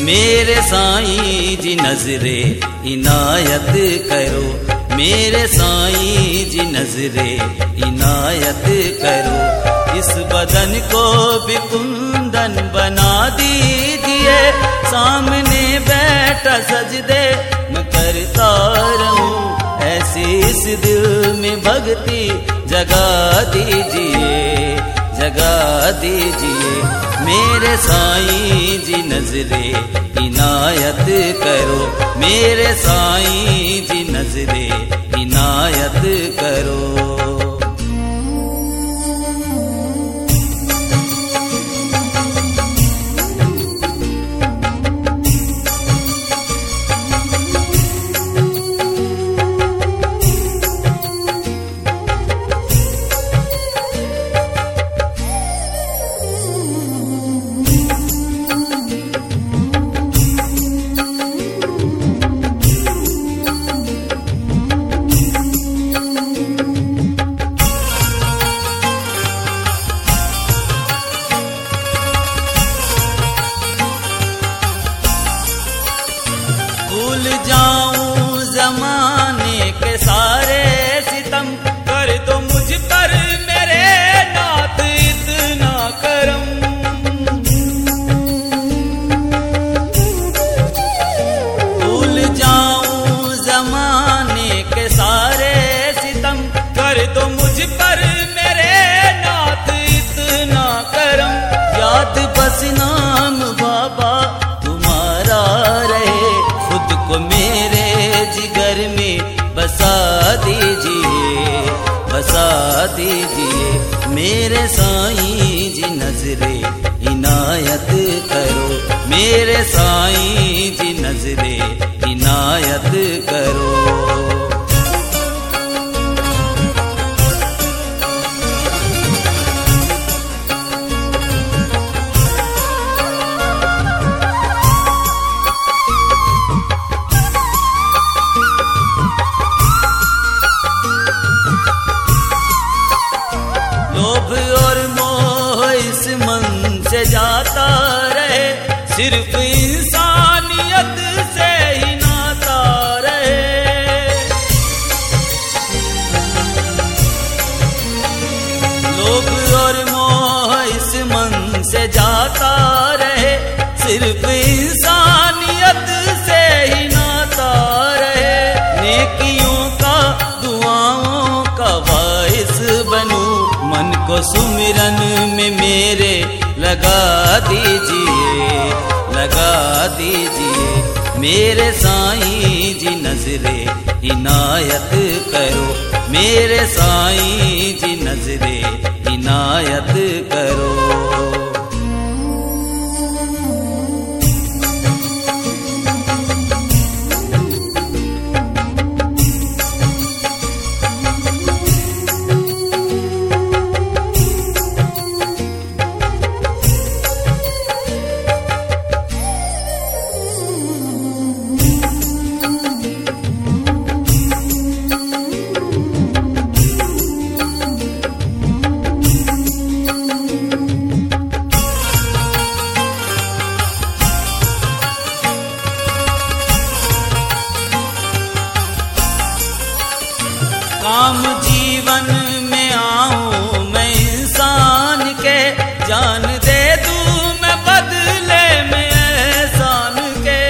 मेरे साईं जी नजरे इनायत करो, मेरे साईं जी नजरे इनायत करो। इस बदन को भी कुंदन बना दीजिए, सामने बैठा सजदे मैं करता रहूं। ऐसी इस दिल में भक्ति जगा दीजिए, जगा दीजिए। मेरे साईं जी नजरे इनायत करो, मेरे साईं जी नजरे इनायत करो। भूल जाऊं जमाने के सारे सितम, कर दो मुझ पर मेरे नाथ इतना करम। भूल जाऊं जमाने के सारे सितम, कर दो मुझ पर मेरे नाथ इतना करम। याद बस नाम बाबा तुम्हारा रहे, खुद को मेरे जिगर में बसा दीजिए, बसा दीजिए। मेरे साईं जी नजरे इनायत करो, मेरे साईं जी नजरे इनायत करो। लोभ और मोह इस मन से जाता रहे, सिर्फ इंसानियत से ही नाता रहे। लोभ और मोह इस मन से जाता रहे, सिर्फ इंसानियत से ही नाता रहे। नेकियों का दुआओं का वाइस बनूं, मन को सुमिरन में मेरे लगा दीजिए, लगा दीजिए। मेरे साईं जी नजरे इनायत करो, मेरे साईं जी नजरे इनायत करो। काम जीवन में आऊं मैं इंसान के, जान दे दूं मैं बदले में एहसान के।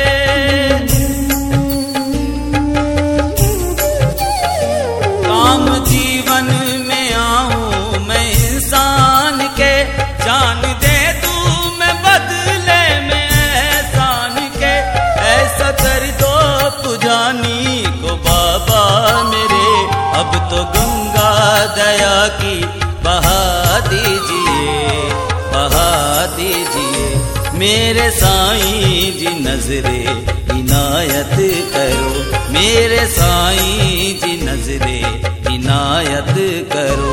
काम जीवन में आऊं मैं इंसान के, जान दे दूं मैं बदले में एहसान के। ऐसा कर दो पुजानी को बाबा मेरे, अब तो गंगा दया की बहा दीजिए, बहा दीजिए। मेरे साईं जी नजरे इनायत करो, मेरे साईं जी नजरे इनायत करो।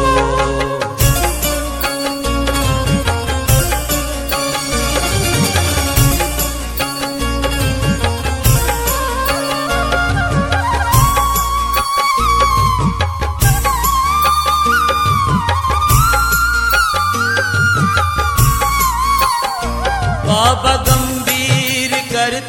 बाबा गंभीर कर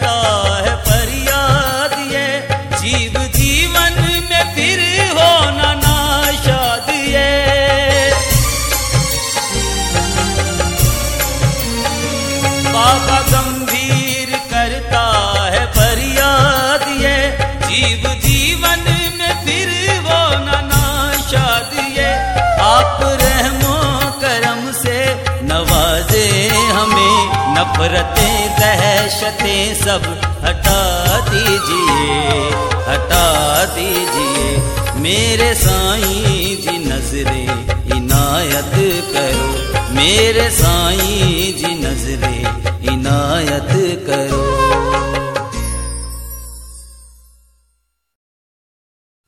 नफरतें दहशतें सब हटा दीजिए, हटा दीजिए। मेरे साईं जी नजरे इनायत करो, मेरे साईं जी